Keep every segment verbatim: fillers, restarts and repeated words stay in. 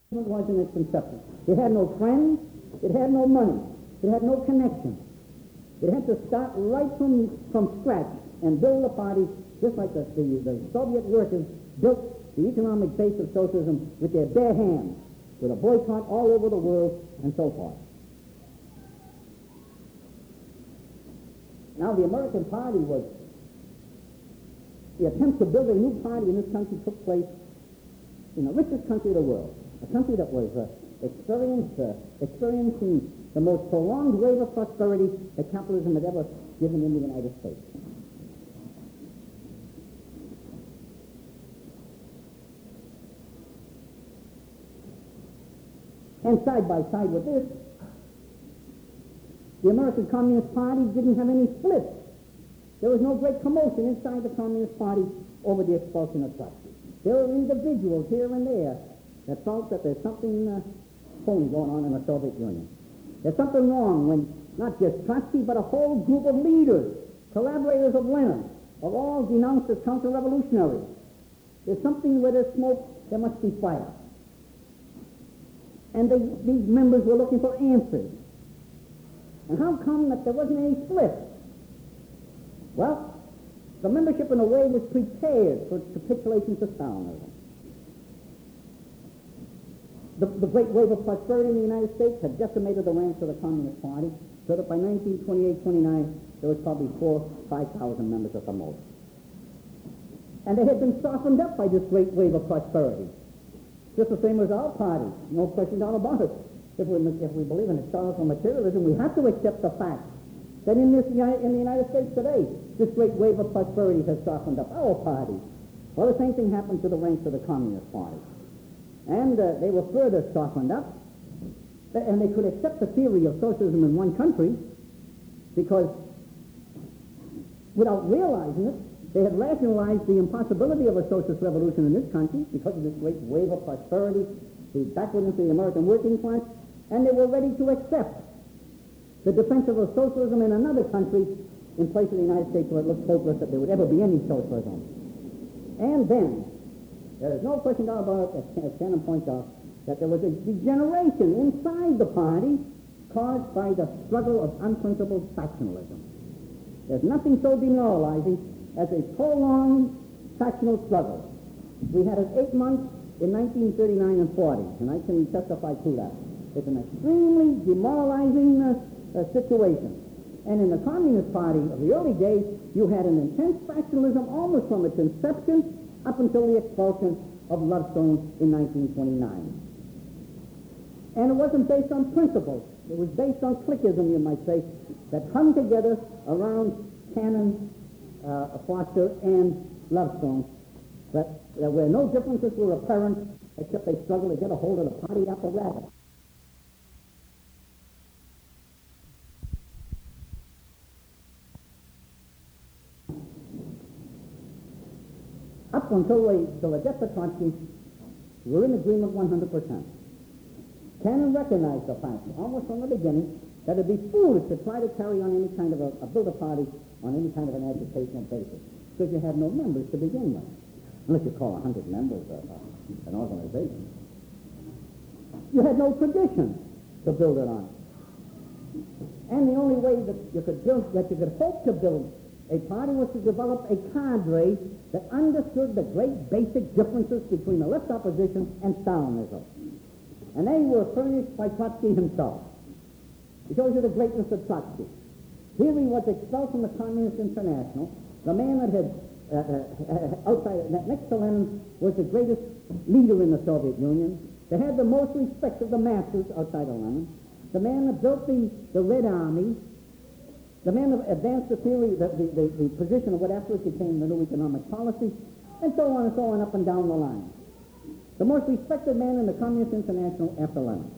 It was in its inception. It had no friends. It had no money. It had no connections. It had to start right from, from scratch and build a party just like the, the, the Soviet workers built the economic base of socialism with their bare hands, with a boycott all over the world and so forth. Now, the American Party was, the attempt to build a new party in this country took place in the richest country of the world, a country that was uh, experienced, uh, experiencing the most prolonged wave of prosperity that capitalism had ever given in the United States. And side by side with this, the American Communist Party didn't have any splits. There was no great commotion inside the Communist Party over the expulsion of Trotsky. There were individuals here and there that felt that there's something uh, phony going on in the Soviet Union. There's something wrong when not just Trotsky, but a whole group of leaders, collaborators of Lenin, of all denounced as counter-revolutionaries. There's something where there's smoke, there must be fire. And they, these members were looking for answers. And how come that there wasn't any split? Well, the membership in a way was prepared for capitulation to Stalinism. The, the great wave of prosperity in the United States had decimated the ranks of the Communist Party, so that by nineteen twenty-eight twenty-nine, there was probably four, five thousand members at the most. And they had been softened up by this great wave of prosperity. Just the same as our party, no question down about it. If we, if we believe in historical materialism, we have to accept the fact that in, this, in the United States today, this great wave of prosperity has softened up our party. Well, the same thing happened to the ranks of the Communist Party. And uh, they were further softened up, and they could accept the theory of socialism in one country because without realizing it, they had rationalized the impossibility of a socialist revolution in this country because of this great wave of prosperity, the backwardness of the American working class, and they were ready to accept the defense of socialism in another country in place of the United States where it looked hopeless that there would ever be any socialism. And then, there is no question about it, as Cannon points out, that there was a degeneration inside the party caused by the struggle of unprincipled factionalism. There's nothing so demoralizing as a prolonged factional struggle. We had it eight months in nineteen thirty-nine and forty, and I can testify to that. It's an extremely demoralizing uh, uh, situation. And in the Communist Party of the early days, you had an intense factionalism almost from its inception up until the expulsion of Lovestone in nineteen twenty-nine. And it wasn't based on principles. It was based on cliquism, you might say, that hung together around Cannon, uh, Foster, and Lovestone, that, that where no differences were apparent except they struggled to get a hold of the party apparatus. Up until the, till the death of Trotsky, we were in agreement one hundred percent. Cannon recognized the fact, almost from the beginning, that it would be foolish to try to carry on any kind of a, a build a party on any kind of an agitational basis, because you had no members to begin with, unless you call a hundred members uh, uh, an organization. You had no tradition to build it on. And the only way that you could build, that you could hope to build a party was to develop a cadre that understood the great basic differences between the left opposition and Stalinism. And they were furnished by Trotsky himself. It shows you the greatness of Trotsky. Here he was expelled from the Communist International. The man that had, uh, uh, outside, next to Lenin, was the greatest leader in the Soviet Union. They had the most respect of the masses outside of Lenin. The man that built the, the Red Army. The man that advanced the theory, the, the, the, the position of what afterwards became the new economic policy, and so on and so on up and down the line. The most respected man in the Communist International after Lenin.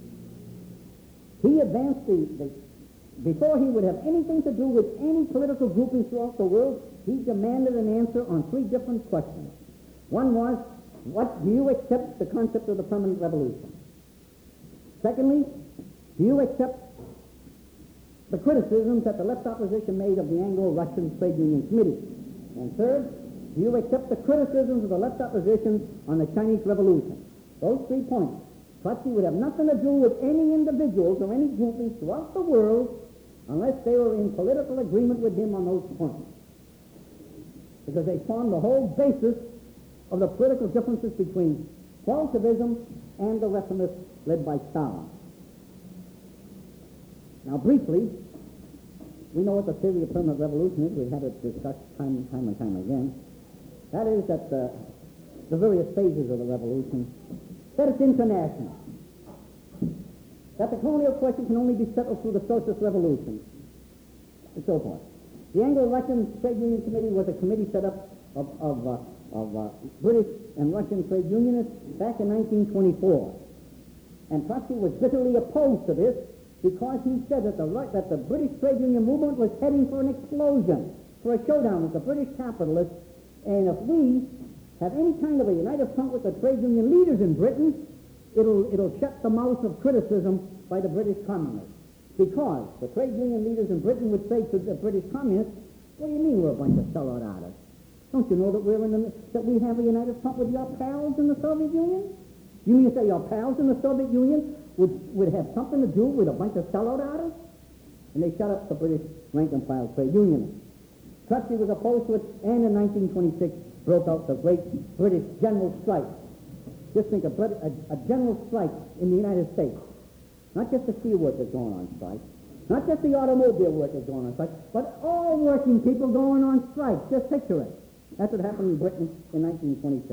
He advanced the, the, before he would have anything to do with any political grouping throughout the world, he demanded an answer on three different questions. One was, what, do you accept the concept of the permanent revolution? Secondly, do you accept the criticisms that the left opposition made of the Anglo-Russian Trade Union Committee? And third, do you accept the criticisms of the left opposition on the Chinese Revolution? Those three points Trotsky would have nothing to do with any individuals or any groupings throughout the world unless they were in political agreement with him on those points. Because they formed the whole basis of the political differences between Bolshevism and the Reformists led by Stalin. Now, briefly, we know what the theory of permanent revolution is. We've had it discussed time and time and time again. That is that the, the various phases of the revolution, that it's international, that the colonial question can only be settled through the socialist revolution, and so forth. The Anglo-Russian Trade Union Committee was a committee set up of, of, uh, of uh, British and Russian trade unionists back in nineteen twenty-four. And Trotsky was bitterly opposed to this because he said that the, that the British trade union movement was heading for an explosion, for a showdown with the British capitalists. And if we have any kind of a united front with the trade union leaders in Britain, it'll, it'll shut the mouth of criticism by the British communists. Because the trade union leaders in Britain would say to the British communists, what do you mean we're a bunch of sellout artists? Don't you know that we're in the, that we have a united front with your pals in the Soviet Union? You mean to say your pals in the Soviet Union would, would have something to do with a bunch of sellout artists? And they shut up the British rank-and-file trade unionists. Trotsky was opposed to it, and in nineteen twenty-six broke out the great British general strike. Just think, a, a, a general strike in the United States. Not just the steel workers going on strike, not just the automobile workers going on strike, but all working people going on strike. Just picture it. That's what happened in Britain in nineteen twenty-six.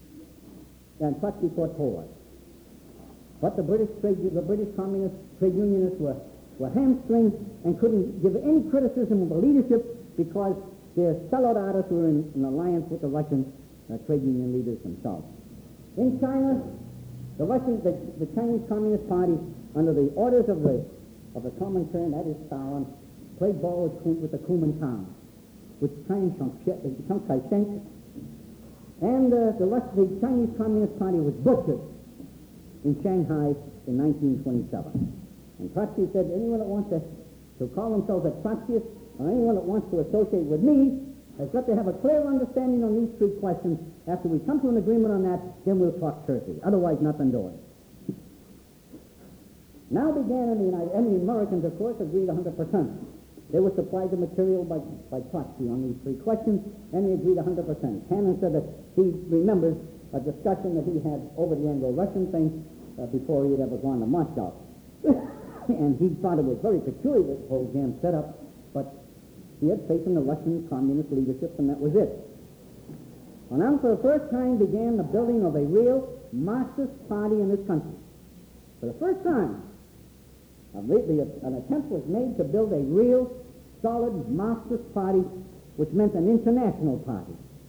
And Trotsky fought forward. But the British trade, the British communist trade unionists were, were hamstringed and couldn't give any criticism of the leadership because their sellout artists were in an alliance with the Russian uh, trade union leaders themselves. In China, the Russian, the, the Chinese Communist Party, under the orders of the of the Comintern, that is Stalin, played ball with, with the Kuomintang, with Chiang Kai-shek, and uh, the, Rus- the Chinese Communist Party was butchered in Shanghai in nineteen twenty-seven. And Trotsky said, anyone that wants to, to call themselves a Trotskyist, or anyone that wants to associate with me, has got to have a clear understanding on these three questions. After we come to an agreement on that, then we'll talk Turkey. Otherwise, nothing doing. Now began in the United, and the Americans, of course, agreed one hundred percent. They were supplied the material by, by Trotsky on these three questions, and they agreed one hundred percent. Cannon said that he remembers a discussion that he had over the Anglo-Russian thing uh, before he had ever gone to Moscow. And he thought it was very peculiar, this whole damn setup, but he had faith in the Russian communist leadership, and that was it. Well, now for the first time began the building of a real Marxist party in this country. For the first time, a re- the, an attempt was made to build a real, solid Marxist party, which meant an international party.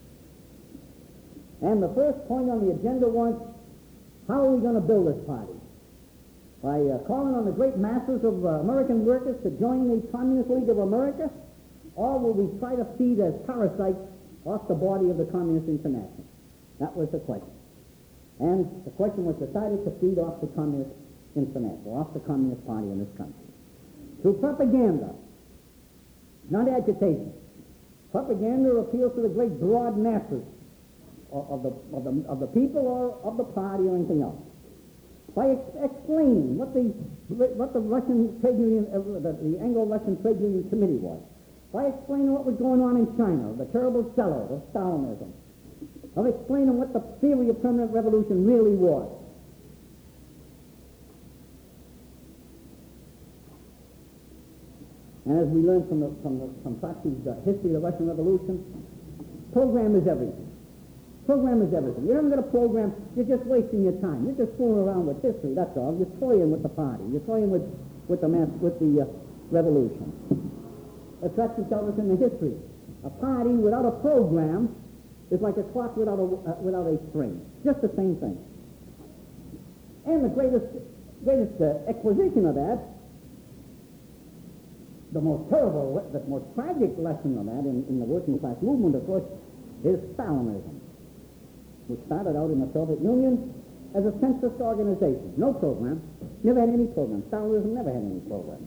And the first point on the agenda was, how are we going to build this party? By uh, calling on the great masses of uh, American workers to join the Communist League of America, or will we try to feed as parasites off the body of the Communist International? That was the question. And the question was decided to feed off the Communist International, off the Communist Party in this country. Through propaganda, not agitation. Propaganda appeals to the great broad masses of, of, the, of, the, of the people or of the party or anything else. By ex- explaining what the, what the Russian trade union, uh, the, the Anglo-Russian Trade Union Committee was. By explaining what was going on in China, the terrible sellout of Stalinism. Of explaining what the theory of permanent revolution really was. And as we learned from, the, from, the, from Trotsky's uh, history of the Russian Revolution, program is everything. Program is everything. You haven't got a program, you're just wasting your time. You're just fooling around with history, that's all. You're toying with the party. You're toying with, with the, mass, with the uh, revolution. As Trotsky tells us in the history, a party without a program is like a clock without a, uh, without a string. Just the same thing. And the greatest, greatest uh, exposition of that, the most terrible, the most tragic lesson of that in, in the working class movement, of course, is Stalinism, which started out in the Soviet Union as a centrist organization. No program. Never had any program. Stalinism never had any program.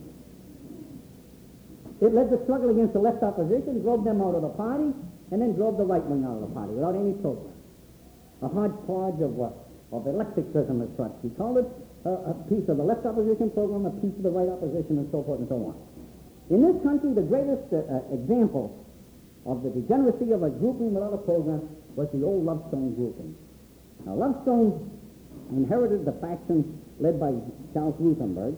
It led the struggle against the left opposition, drove them out of the party, and then drove the right wing out of the party without any program. A hodgepodge of, uh, of eclecticism as such. He called it uh, a piece of the left opposition program, a piece of the right opposition, and so forth and so on. In this country, the greatest uh, uh, example of the degeneracy of a grouping without a program was the old Lovestone grouping. Now, Lovestone inherited the faction led by Charles Ruthenberg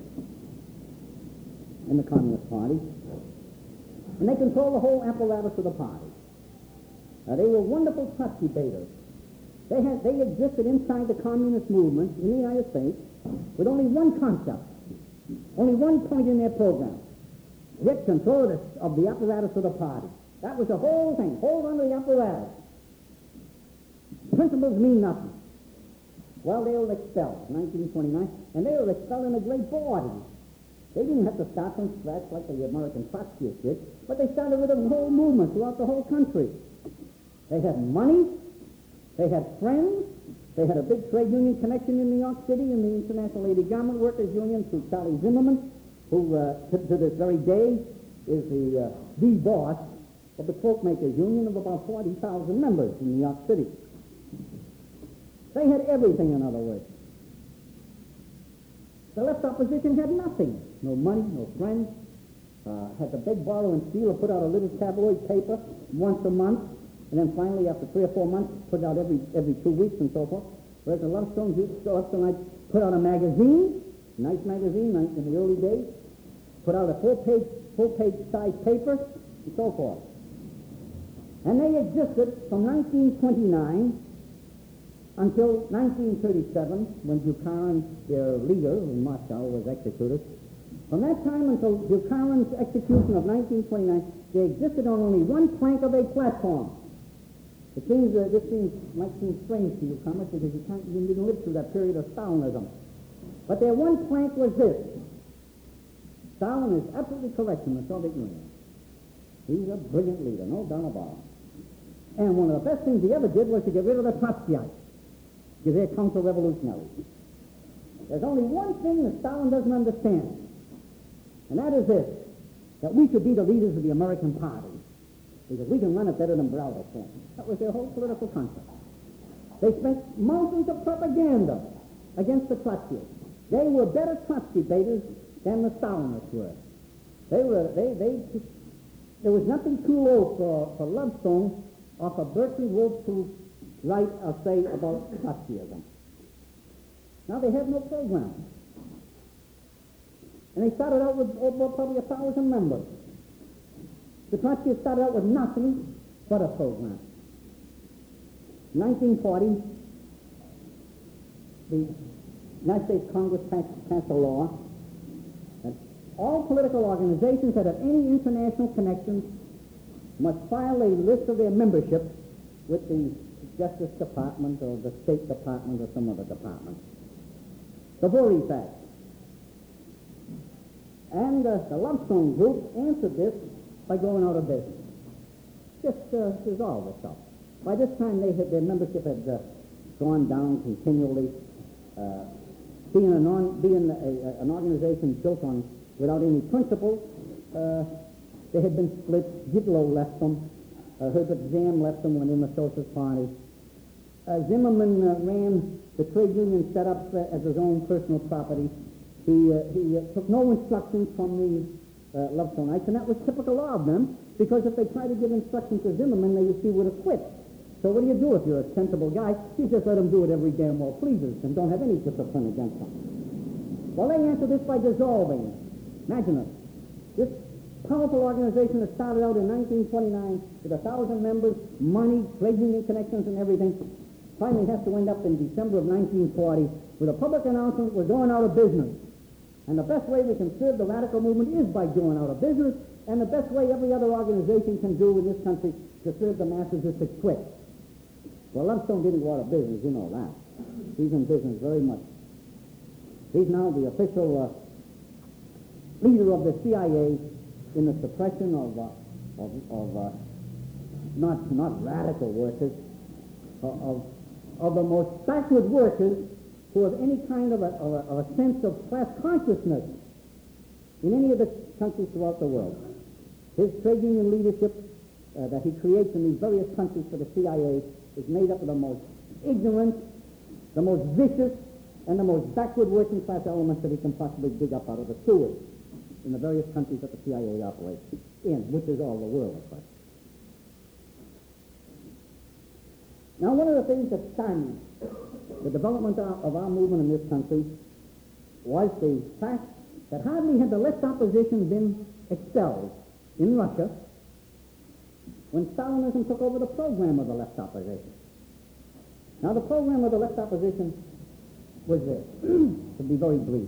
in the Communist Party, and they controlled the whole apparatus of the party. Now, they were wonderful Trotsky baiters. They had they existed inside the communist movement in the United States with only one concept, only one point in their program: get control of the, of the apparatus of the party. That was the whole thing. Hold on to the apparatus. Principles mean nothing. Well, they were expelled in nineteen twenty-nine, and they were expelled in a great body. They didn't have to start from scratch like the American Trotskyists did, but they started with a whole movement throughout the whole country. They had money, they had friends, they had a big trade union connection in New York City in the International Lady Garment Workers Union through Charlie Zimmerman, who uh, to, to this very day is the, uh, the boss of the Cloak Makers Union of about forty thousand members in New York City. They had everything, in other words. The left opposition had nothing. No money, no friends. Uh, had to beg, borrow, and steal, or put out a little tabloid paper once a month, and then finally, after three or four months, put it out every every two weeks and so forth. Whereas the Lovestone Lovestone put out a magazine, a nice magazine in the early days, put out a full-page full-page size paper, and so forth. And they existed from nineteen twenty-nine until nineteen thirty-seven, when Bukharin, their leader in Moscow, was executed. From that time until Bukharin's execution of nineteen twenty-nine, they existed on only one plank of a platform. It seems uh, this seems might seem strange to you, Thomas, because you, can't, you didn't live through that period of Stalinism. But their one plank was this: Stalin is absolutely correct in the Soviet Union. He's a brilliant leader, no doubt about it. And one of the best things he ever did was to get rid of the Trotskyites, because they're counter-revolutionaries. There's only one thing that Stalin doesn't understand, and that is this: that we should be the leaders of the American party, because we can run it better than Browder can. That was their whole political concept. They spent mountains of propaganda against the Trotskyists. They were better Trotsky baiters than the Stalinists were. They were, they, they, there was nothing too low for, for Lovestone or for Berkeley Wolfe to write or say about Trotskyism. Now they have no program. And they started out with over probably a thousand members. The Trotskyists started out with nothing but a program. In nineteen forty, the United States Congress passed, passed a law that all political organizations that have any international connections must file a list of their membership with the Justice Department or the State Department or some other department. The Voorhees Act. And uh, the Lovestone Group answered this by going out of business. Just uh, dissolved itself. By this time, they had, their membership had uh, gone down continually. Uh, being an, on, being a, a, an organization built on without any principles, uh, they had been split. Gitlow left them. Uh, Herbert Zamm left them, went in the Socialist Party. Uh, Zimmerman uh, ran the trade union set up uh, as his own personal property. He, uh, he uh, took no instructions from the uh, Lovestonites, and that was typical of them, because if they tried to give instructions to Zimmerman, they, you see, would have quit. So what do you do if you're a sensible guy? You just let them do it every damn well pleases and don't have any discipline against them. Well, they answered this by dissolving. Imagine it. This powerful organization that started out in nineteen twenty-nine with a thousand members, money, trade union connections and everything, finally has to end up in December of nineteen forty with a public announcement, we're going out of business. And the best way we can serve the radical movement is by going out of business, and the best way every other organization can do in this country to serve the masses is to quit. Well, Lovestone didn't go out of business, you know that. He's in business very much. He's now the official uh, leader of the C I A in the suppression of, uh, of, of uh, not, not radical workers, of, of, of the most backward workers who have any kind of a, of a, of a sense of class consciousness in any of the countries throughout the world. His trade union leadership uh, that he creates in these various countries for the C I A is made up of the most ignorant, the the most vicious and the most backward working class elements that he can possibly dig up out of the sewers in the various countries that the C I A operates in, which is all the world, of course. Now, one of the things that stunned the development of our movement in this country was the fact that hardly had the left opposition been expelled in Russia when Stalinism took over the program of the left opposition. Now, the program of the left opposition was this, to be very brief.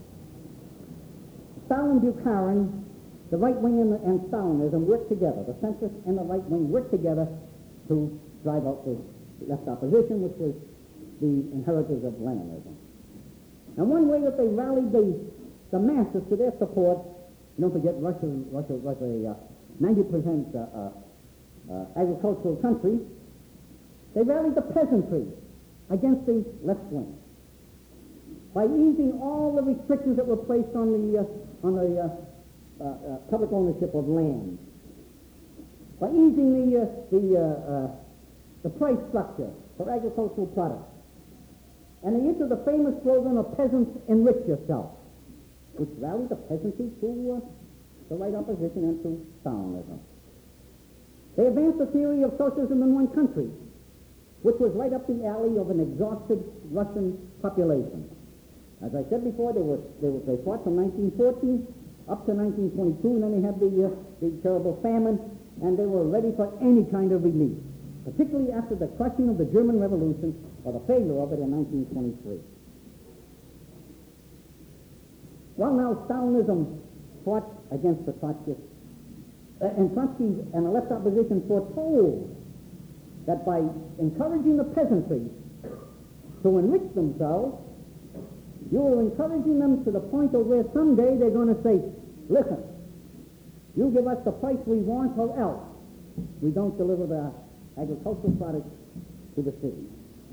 Stalin, Bukharin, the right wing and, the, and Stalinism worked together. The centrists and the right wing worked together to drive out the left opposition, which was the inheritors of Leninism. And one way that they rallied the, the masses to their support, don't forget Russia, Russia was a uh, ninety percent uh, uh, uh, agricultural country, they rallied the peasantry against the left wing by easing all the restrictions that were placed on the, uh, on the uh, uh, uh, public ownership of land, by easing the, uh, the, uh, uh, the price structure for agricultural products. And they issued the famous slogan of peasants enrich yourself, which rallied the peasantry to uh, the right opposition and to Stalinism. They advanced the theory of socialism in one country, which was right up the alley of an exhausted Russian population. As I said before, they were they, were, they fought from nineteen fourteen up to nineteen twenty-two, and then they had the, uh, the terrible famine, and they were ready for any kind of relief, particularly after the crushing of the German Revolution, or the failure of it in nineteen twenty-three. Well, now Stalinism fought against the Trotskyists, uh, and Trotsky and the left opposition foretold that by encouraging the peasantry to enrich themselves, you are encouraging them to the point of where someday they're going to say, listen, you give us the price we want or else we don't deliver the agricultural products to the city.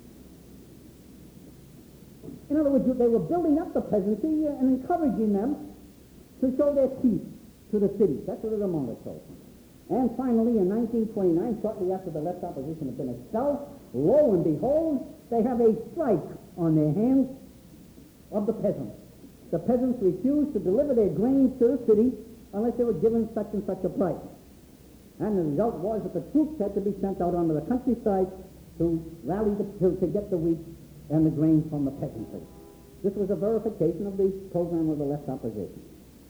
In other words, they were building up the peasantry and encouraging them to show their teeth to the cities. That's what it amounted to. And finally, in nineteen twenty-nine, shortly after the left opposition had been expelled, lo and behold, they have a strike on their hands of the peasants. The peasants refused to deliver their grains to the city unless they were given such and such a price. And the result was that the troops had to be sent out onto the countryside to rally the, to, to get the wheat and the grain from the peasantry. This was a verification of the program of the left opposition.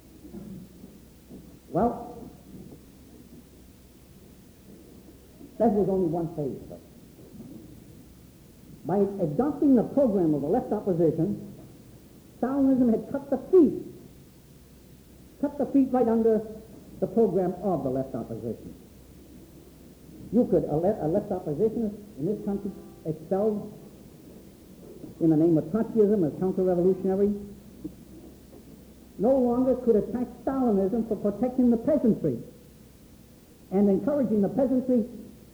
Well, that was only one phase of it. By adopting the program of the left opposition, Stalinism had cut the feet, cut the feet right under the program of the left opposition. You could, a, le- a left opposition in this country expelled in the name of Trotskyism as counter-revolutionary, no longer could attack Stalinism for protecting the peasantry and encouraging the peasantry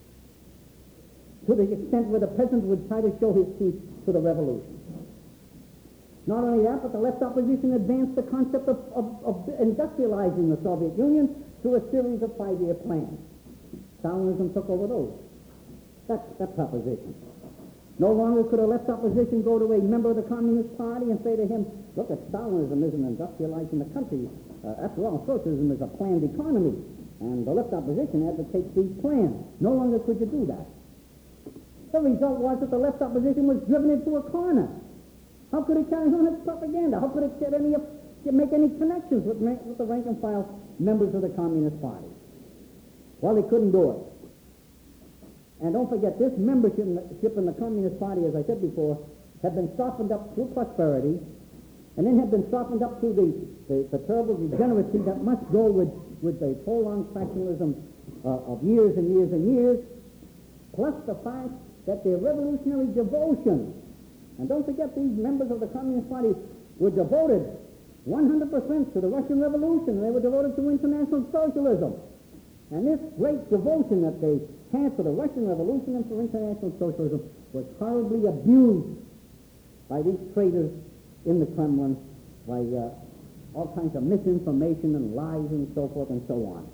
to the extent where the peasant would try to show his teeth to the revolution. Not only that, but the left opposition advanced the concept of, of, of industrializing the Soviet Union through a series of five-year plans. Stalinism took over those. That's that proposition. No longer could a left opposition go to a member of the Communist Party and say to him, look, at Stalinism isn't industrializing the country. Uh, after all, socialism is a planned economy, and the left opposition advocates these plans. No longer could you do that. The result was that the left opposition was driven into a corner. How could it carry on its propaganda? How could it get any, make any connections with, with the rank-and-file members of the Communist Party? Well, they couldn't do it. And don't forget, this membership in, the, in the Communist Party, as I said before, had been softened up through prosperity, and then had been softened up through the, the, the terrible degeneracy that must go with, with the prolonged factionalism uh, of years and years and years, plus the fact that their revolutionary devotion, and don't forget these members of the Communist Party were devoted one hundred percent to the Russian Revolution, and they were devoted to international socialism. And this great devotion that they had for the Russian Revolution and for international socialism was horribly abused by these traitors in the Kremlin by uh, all kinds of misinformation and lies and so forth and so on.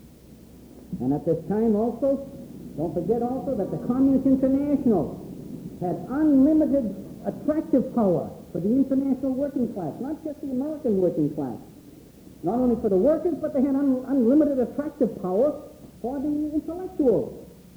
And at this time also, don't forget also that the Communist International had unlimited attractive power for the international working class, not just the American working class. Not only for the workers, but they had un- unlimited attractive power for the intellectuals.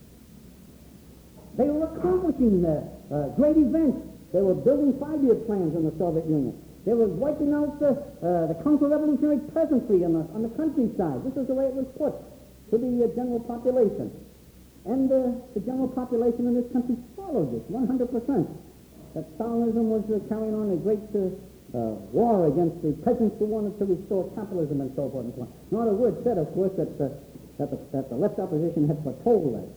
They were accomplishing uh, uh, great events. They were building five-year plans in the Soviet Union. They were wiping out the, uh, the counter-revolutionary peasantry on the, on the countryside. This is the way it was put to the uh, general population. And uh, the general population in this country followed this one hundred percent. That Stalinism was uh, carrying on a great uh, uh, war against the peasants who wanted to restore capitalism and so forth and so on. Not a word said, of course, that, uh, that, the, that the left opposition had foretold that.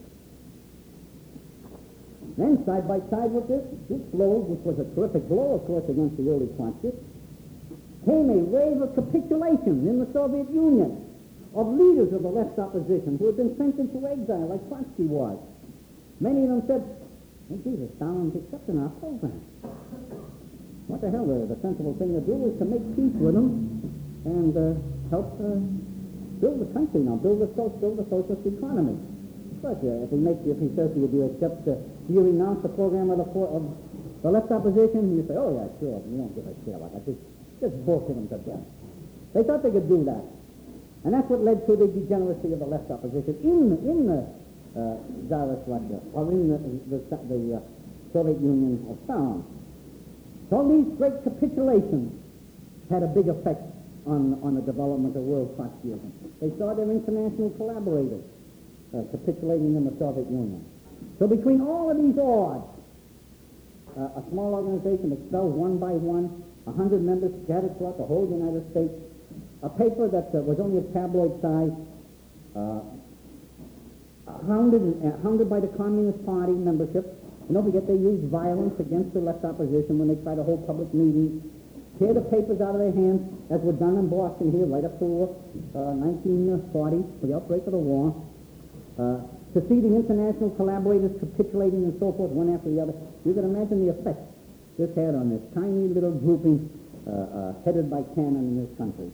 Then, side by side with this, this blow, which was a terrific blow, of course, against the early Trotskyists, came a wave of capitulation in the Soviet Union of leaders of the left opposition who had been sent into exile, like Trotsky was. Many of them said, hey, Jesus, Stalin's accepting our program. What the hell, the, the sensible thing to do is to make peace with them and uh, help uh, build the country now, build the, so, build the socialist economy. But uh, if he makes, if he says to you, do you accept, uh, do you renounce the program of the, for, of the left opposition? You say, oh yeah, sure. You don't give a shit about that. Just, just bullshit them to death. They thought they could do that. And that's what led to the degeneracy of the left opposition in, in the uh, Tsarist Russia, or in the, the, the uh, Soviet Union of Stalin. So these great capitulations had a big effect on, on the development of world Trotskyism. They saw their international collaborators uh, capitulating in the Soviet Union. So between all of these odds, uh, a small organization expelled one by one, a hundred members scattered throughout the whole United States, a paper that uh, was only of tabloid size, uh, hounded, uh, hounded by the Communist Party membership. And don't forget, they used violence against the left opposition when they tried to hold public meetings, tear the papers out of their hands, as were done in Boston here right up to uh, nineteen forty, for the outbreak of the war. Uh, to see the international collaborators capitulating and so forth, one after the other, you can imagine the effect this had on this tiny little grouping uh, uh, headed by Cannon in this country.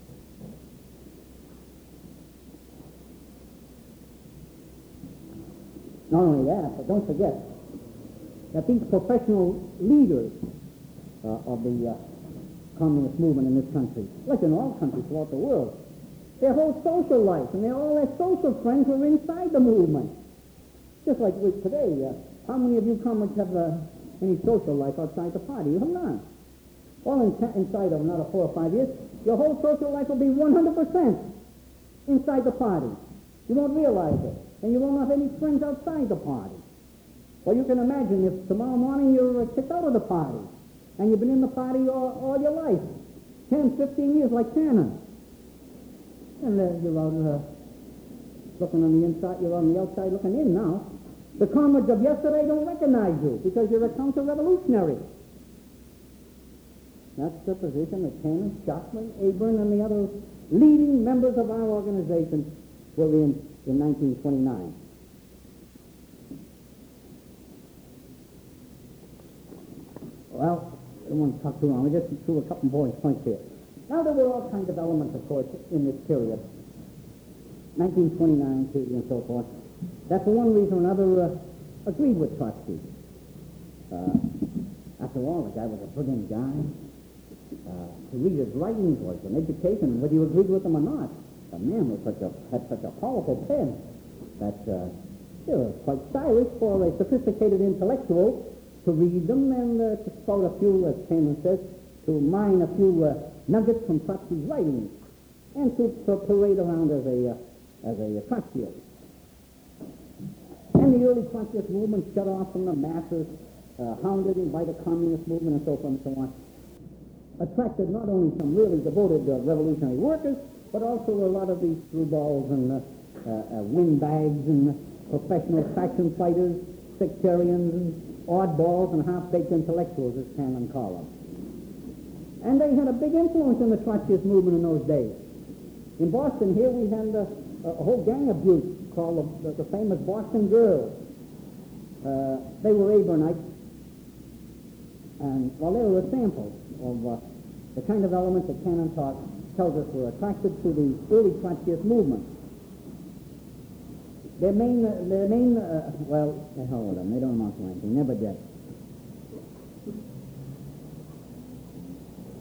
Not only that, but don't forget that these professional leaders uh, of the uh, communist movement in this country, like in all countries throughout the world, their whole social life and their, all their social friends were inside the movement. Just like we today, uh, how many of you comrades have uh, any social life outside the party? You have none. All in inside of another four or five years, your whole social life will be one hundred percent inside the party. You won't realize it. And you won't have any friends outside the party. Well, you can imagine if tomorrow morning you're uh, kicked out of the party, and you've been in the party all, all your life, ten, fifteen years like Cannon. And uh, you're out uh, looking on the inside, you're on the outside looking in now. The comrades of yesterday don't recognize you because you're a counter-revolutionary. That's the position that Cannon, Shockman, Abraham, and the other leading members of our organization were in in nineteen twenty-nine. Well, I don't want to talk too long. We just threw a couple more points here. Now, there were all kinds of elements, of course, in this period, nineteen twenty-nine and so forth, that for one reason or another uh, agreed with Trotsky. Uh, after all, the guy was a brilliant guy. Uh, to read his writings was an education, whether you agreed with him or not. The man was such a, had such a powerful pen that uh, it was quite stylish for a sophisticated intellectual to read them and uh, to spout a few, as Cannon says, to mine a few uh, nuggets from Trotsky's writings and to, to parade around as a, uh, as a Trotskyist. And the early Trotskyist movement shut off from the masses, uh, hounded by the communist movement and so forth and so on, attracted not only some really devoted uh, revolutionary workers, but also a lot of these screwballs and uh, uh, uh, windbags and professional faction fighters, sectarians and oddballs and half-baked intellectuals, as Cannon called them. And they had a big influence in the Trotskyist movement in those days. In Boston here, we had a, a whole gang of buttes called the, the, the famous Boston Girls. Uh, they were Abrahamites, and well, they were a sample of uh, the kind of elements that Cannon taught, tells us were attracted to the early Trotskyist movement. Their main, uh, their main, uh, well, the hell with them, they don't amount to anything, never did.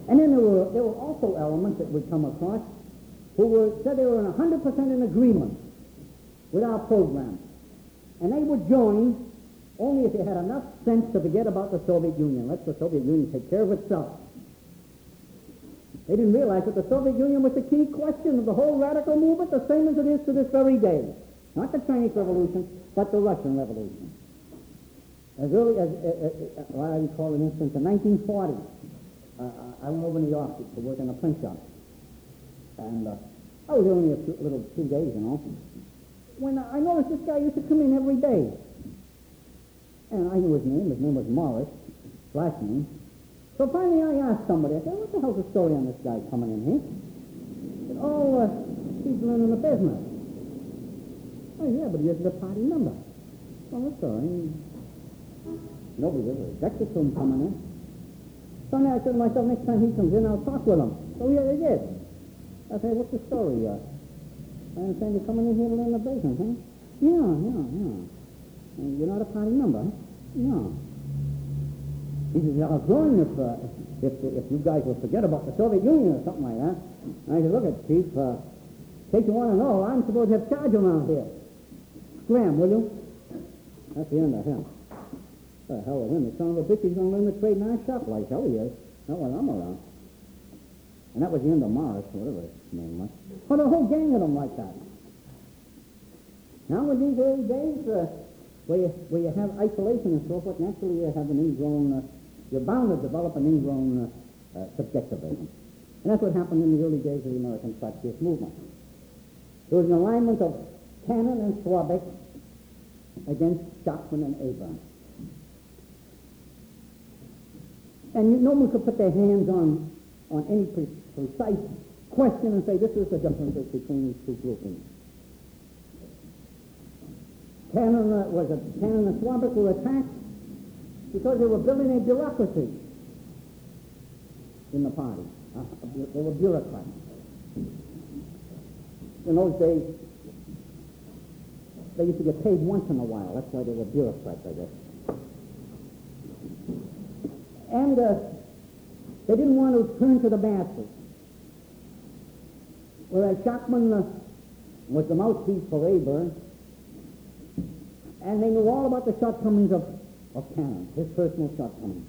And then there were, there were also elements that we'd come across who were, said they were in one hundred percent in agreement with our program. And they would join only if they had enough sense to forget about the Soviet Union. Let the Soviet Union take care of itself. They didn't realize that the Soviet Union was the key question of the whole radical movement, the same as it is to this very day. Not the Chinese Revolution, but the Russian Revolution. As early as, uh, uh, uh, well, I recall an instance in nineteen forty, uh, I went over to New York to work in a print shop. And uh, I was only a few, little few days, you know. When I noticed this guy used to come in every day. And I knew his name. His name was Morris, last name. So finally I asked somebody, I said, what the hell's the story on this guy coming in here? He said, oh, uh, he's learning the business. Oh, yeah, but he isn't a party member. Well, that's all right. Nobody ever objected to him coming in. So now I said to myself, next time he comes in, I'll talk with him. So yeah, they did. I said, what's the story? Uh, I understand you're coming in here to learn the business, huh? Yeah, yeah, yeah. And you're not a party member, huh? No. He says, I was going if, uh, if, if you guys will forget about the Soviet Union or something like that. And I said, look at Chief, uh, in case you want to know, I'm supposed to have charge around here. Scram, will you? That's the end of him. The hell with him. The son of a bitch, he's going to learn the trade in our shop like hell he is. Not when I'm around. And that was the end of Morris, whatever his name was. But a whole gang of them like that. Now in these early days, uh, where, you, where you have isolation and so forth, naturally you have an ingrown, uh, you're bound to develop an ingrown uh, uh, subjectivism. And that's what happened in the early days of the American Trotskyist movement. There was an alignment of Cannon and Swarbrick against Stockman and Abraham. And you, no one could put their hands on, on any pre- precise question and say, this is the differences between these two groupings. Cannon, uh, was a, Cannon and Swarbrick were attacked because they were building a bureaucracy in the party. Uh, they were bureaucrats. In those days, they used to get paid once in a while. That's why they were bureaucrats, I guess. And uh, they didn't want to turn to the masses. Whereas Schachmann uh, was the mouthpiece for Rayburn, and they knew all about the shortcomings of, of Cannon, his personal shortcomings,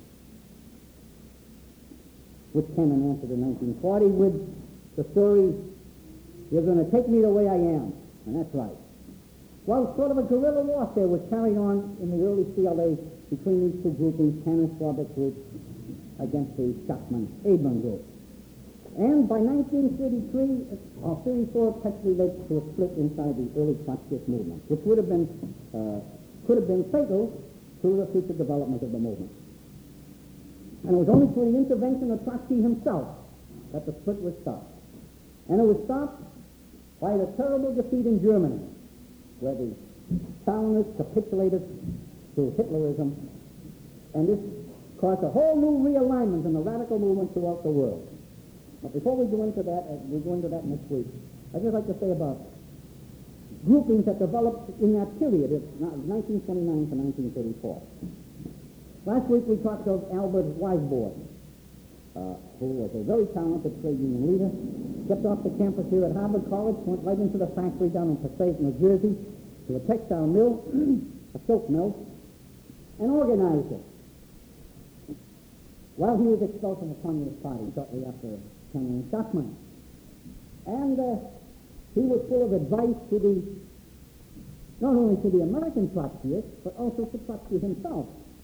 which Cannon answered in nineteen forty with the story, you're going to take me the way I am. And that's right. Well, sort of a guerrilla warfare was carried on in the early C L A between these two groupings, Cannon-Swarbrick group against the Schachmann-Abraham group. And by nineteen thirty-three, or thirty-four, practically led to a split inside the early Trotskyist movement, which would have been, uh, could have been fatal to the future development of the movement. And it was only through the intervention of Trotsky himself that the split was stopped. And it was stopped by the terrible defeat in Germany, where the Stalinists capitulated to Hitlerism, and this caused a whole new realignment in the radical movement throughout the world. But before we go into that, uh, we go into that next week, I'd just like to say about groupings that developed in that period of nineteen twenty-nine to nineteen thirty-four. Last week we talked of Albert Weisbord, uh, who was a very talented trade union leader, stepped off the campus here at Harvard College, went right into the factory down in Passaic, New Jersey, to a textile mill, a silk mill, and organized it. While he was expelled from the Communist Party shortly after Cannon and Schachmann. And uh, he was full of advice to the, not only to the American Trotskyists, but also to Trotsky himself.